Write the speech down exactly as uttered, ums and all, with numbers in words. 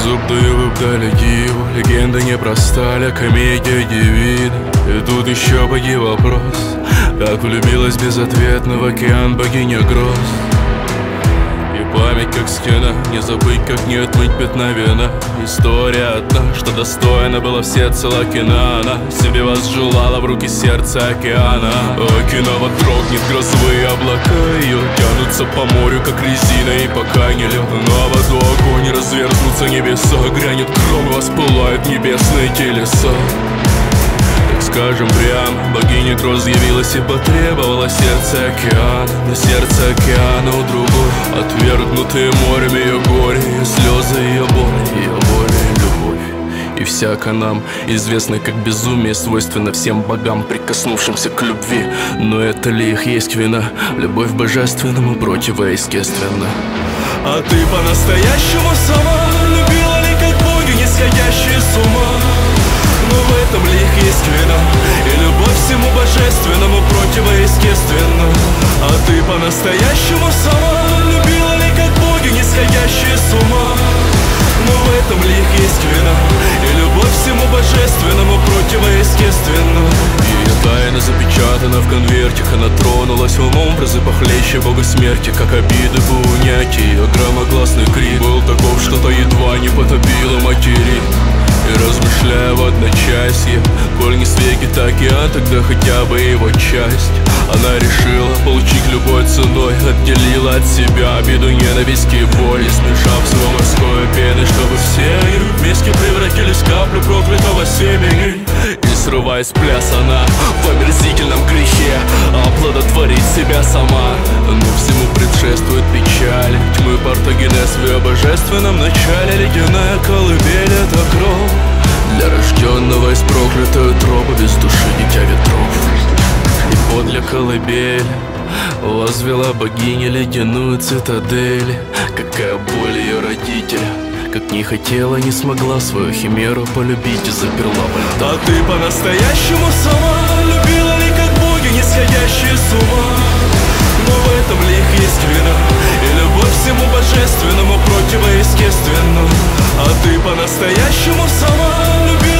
Зуб даю вдали диву, легенда непроста, ля комедия дивид. И тут еще боги вопрос: как влюбилась безответно в океан богиня гроз. И память как стена, не забыть, как не отмыть пятна вина. История одна, что достойна была всецело кино. Она себе возжелала в руки сердца океана. Окинава дрогнет, грозовые облака ее тянутся по морю, как резина, и пока не лед. На воду огонь, разверзнутся небеса, грянет гром, воспылают небесные телеса. Скажем прям, богиня гроз явилась и потребовала сердце океана. Но сердце океана у другой, отвергнутые морем ее горе, ее слезы, ее боль, ее воля и любовь. И всяко нам, известно как безумие, свойственно всем богам, прикоснувшимся к любви. Но это ли их есть вина? Любовь божественному противоестественна. А ты по-настоящему сама любила ли как боги, не сходящие с ума? Но в этом ли их есть вина? И любовь всему божественному противоестественна. А ты по-настоящему сама любила ли как боги, не сходящие с ума? Но в этом ли их есть вина? И любовь всему божественному противоестественна. Ее тайна запечатана в конвертик, она тронулась умом, образы похлеще бога смерти, как обиды по унятии. Ее громогласный крик был таков, что-то едва не потопило материк. И размышляя в одночасье, коль не свеки, так и а тогда хотя бы его часть. Она решила получить любой ценой, отделила от себя обиду, ненависть и боль, и смешав с его морской пеной, чтобы все они вместе превратились в каплю проклятого семени. И срываясь в пляс, она в омерзительном грехе оплодотворить себя сама. Но всему предшествует печаль, тьмы партогенез в ее божественном начале. Ледяная колыбель — это кровь для рожденного из проклятой утробы, без души дитя ветров. И подле колыбели возвела богиня ледяную цитадель. Какая боль ее родителя, как не хотела, не смогла свою химеру полюбить и заперла во льду. А ты по-настоящему сама любила ли как боги, не сходящие с ума? Но в этом ли их есть вина? И любовь всему божественному противоестественна. А ты по-настоящему сама любила